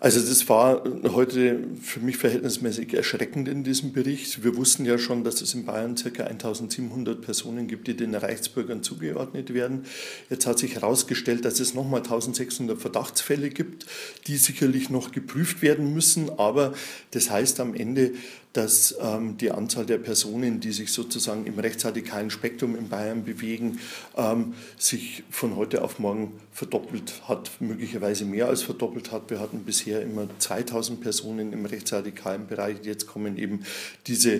Also das war heute für mich verhältnismäßig erschreckend in diesem Bericht. Wir wussten ja schon, dass es in Bayern ca. 1700 Personen gibt, die den Reichsbürgern zugeordnet werden. Jetzt hat sich herausgestellt, dass es nochmal 1600 Verdachtsfälle gibt, die sicherlich noch geprüft werden müssen. Aber das heißt am Ende, dass die Anzahl der Personen, die sich sozusagen im rechtsradikalen Spektrum in Bayern bewegen, sich von heute auf morgen verdoppelt hat, möglicherweise mehr als verdoppelt hat. Wir hatten bisher immer 2000 Personen im rechtsradikalen Bereich. Jetzt kommen eben diese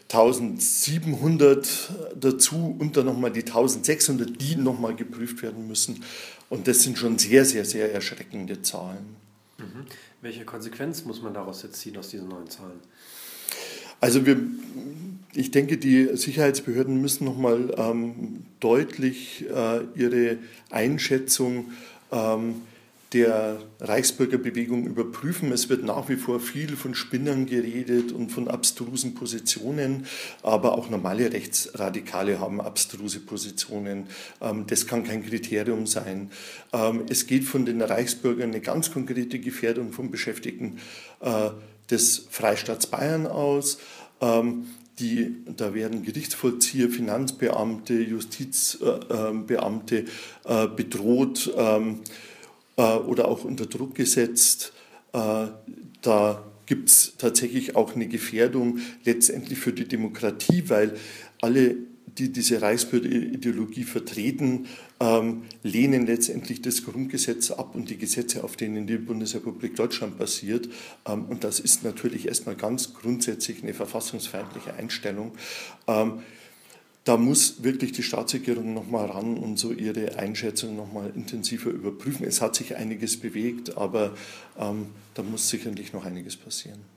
1700 dazu und dann nochmal die 1600, die nochmal geprüft werden müssen. Und das sind schon sehr, sehr, sehr erschreckende Zahlen. Mhm. Welche Konsequenz muss man daraus jetzt ziehen aus diesen neuen Zahlen? Also ich denke, die Sicherheitsbehörden müssen nochmal deutlich ihre Einschätzung der Reichsbürgerbewegung überprüfen. Es wird nach wie vor viel von Spinnern geredet und von abstrusen Positionen, aber auch normale Rechtsradikale haben abstruse Positionen. Das kann kein Kriterium sein. Es geht von den Reichsbürgern eine ganz konkrete Gefährdung von Beschäftigten des Freistaats Bayern aus. Da werden Gerichtsvollzieher, Finanzbeamte, Justizbeamte bedroht oder auch unter Druck gesetzt. Da gibt es tatsächlich auch eine Gefährdung letztendlich für die Demokratie, weil alle, die diese Reichsbürgerideologie vertreten, lehnen letztendlich das Grundgesetz ab und die Gesetze, auf denen die Bundesrepublik Deutschland basiert. Und das ist natürlich erstmal ganz grundsätzlich eine verfassungsfeindliche Einstellung. Da muss wirklich die Staatsregierung nochmal ran und so ihre Einschätzung nochmal intensiver überprüfen. Es hat sich einiges bewegt, aber da muss sicherlich noch einiges passieren.